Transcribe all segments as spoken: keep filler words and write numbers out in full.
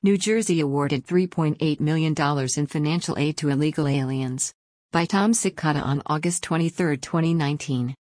New Jersey awarded three point eight million dollars in financial aid to illegal aliens. By Tom Sikkota on August twenty-third, twenty nineteen.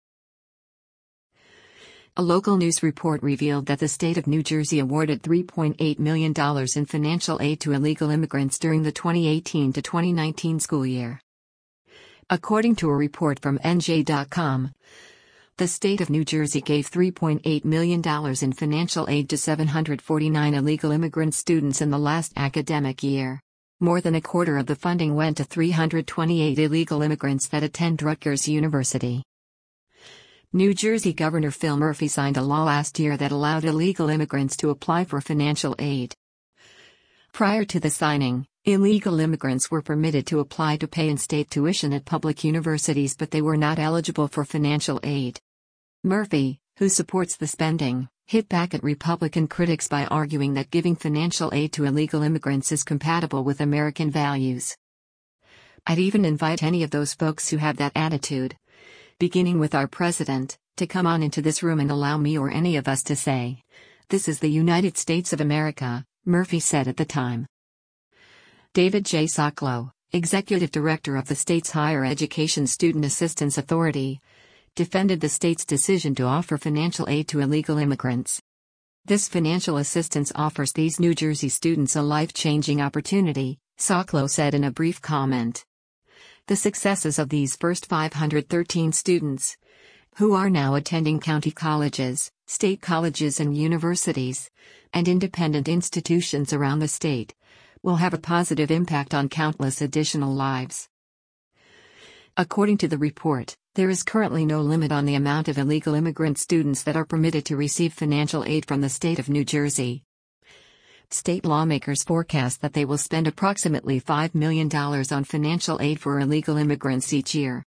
A local news report revealed that the state of New Jersey awarded three point eight million dollars in financial aid to illegal immigrants during the twenty eighteen to twenty nineteen school year. According to a report from N J dot com, the state of New Jersey gave three point eight million dollars in financial aid to seven hundred forty-nine illegal immigrant students in the last academic year. More than a quarter of the funding went to three hundred twenty-eight illegal immigrants that attend Rutgers University. New Jersey Governor Phil Murphy signed a law last year that allowed illegal immigrants to apply for financial aid. Prior to the signing, illegal immigrants were permitted to apply to pay in-state tuition at public universities, but they were not eligible for financial aid. Murphy, who supports the spending, hit back at Republican critics by arguing that giving financial aid to illegal immigrants is compatible with American values. "I'd even invite any of those folks who have that attitude, beginning with our president, to come on into this room and allow me or any of us to say, 'This is the United States of America,'" Murphy said at the time. David J. Soklow, executive director of the state's Higher Education Student Assistance Authority, defended the state's decision to offer financial aid to illegal immigrants. "This financial assistance offers these New Jersey students a life-changing opportunity," Soklow said in a brief comment. The successes of these first five hundred thirteen students, who are now attending county colleges, state colleges and universities, and independent institutions around the state, will have a positive impact on countless additional lives. According to the report, there is currently no limit on the amount of illegal immigrant students that are permitted to receive financial aid from the state of New Jersey. State lawmakers forecast that they will spend approximately five million dollars on financial aid for illegal immigrants each year.